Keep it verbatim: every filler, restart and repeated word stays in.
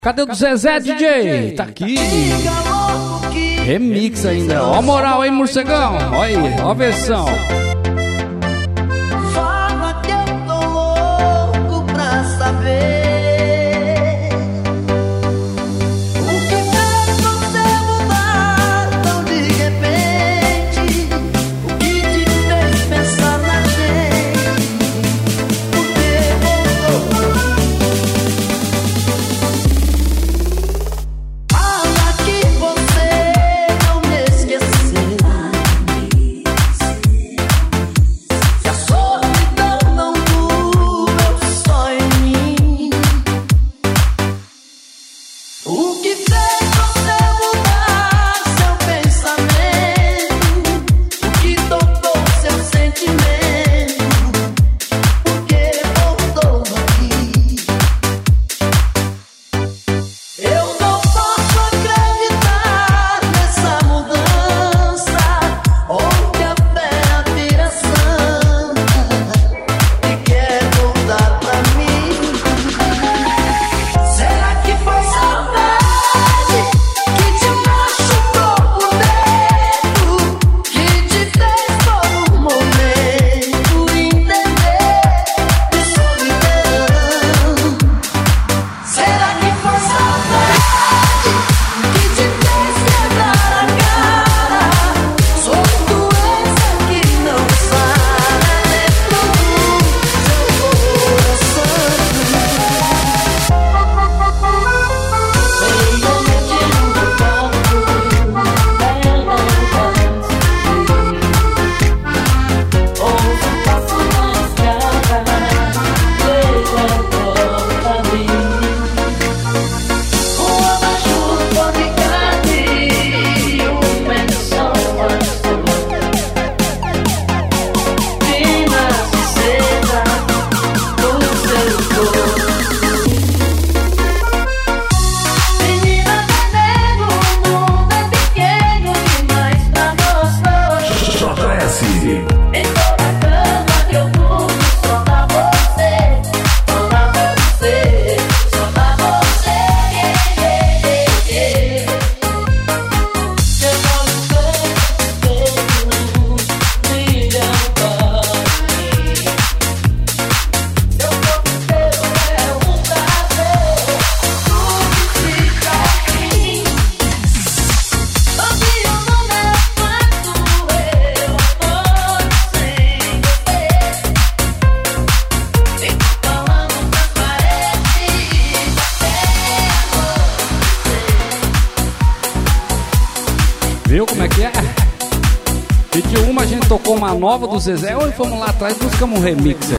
Cadê o do Zezé, D J? Tá aqui. Remix ainda. Ó a moral, hein, morcegão? Ó aí, ó a versão. Fala que eu tô louco pra saber o que fez você mudar tão de repente, o que te fez pensar na gente, porque voltou. Fala que você não me esqueceu, que a solidão não doeu só em mim. O que fez você mudar seu pensamento, o que tocou seu sentimento, porque voltou aqui. Eu não posso acreditar nessa mudança, onde a fé vira santa e quer voltar pra mim. Será que foi saudade que te machucou por dentro, que te fez por um momento entender de solidão? Será que foi saudade que te fez quebrar a cara? Sou doença que não sara dentro do seu coração. Ouço passo na estrada, veja pra mim. O abajur fabricado e o menção azul de narciseta no seu corpo. Menina veneno, o mundo é pequeno demais pra nós dois. J S. Em toda cama que eu durmo, só dá você, só dá você, só dá você. Seus olhos vermelhos brilham para mim. Seu corpo inteiro é um prazer, tudo fica aqui. Hoje eu não me aguento, eu acordo sem você. Fico falando nas paredes até Viu como é que é? Pediu uma, a gente tocou uma nova do Zezé. Hoje fomos lá atrás e buscamos um remix.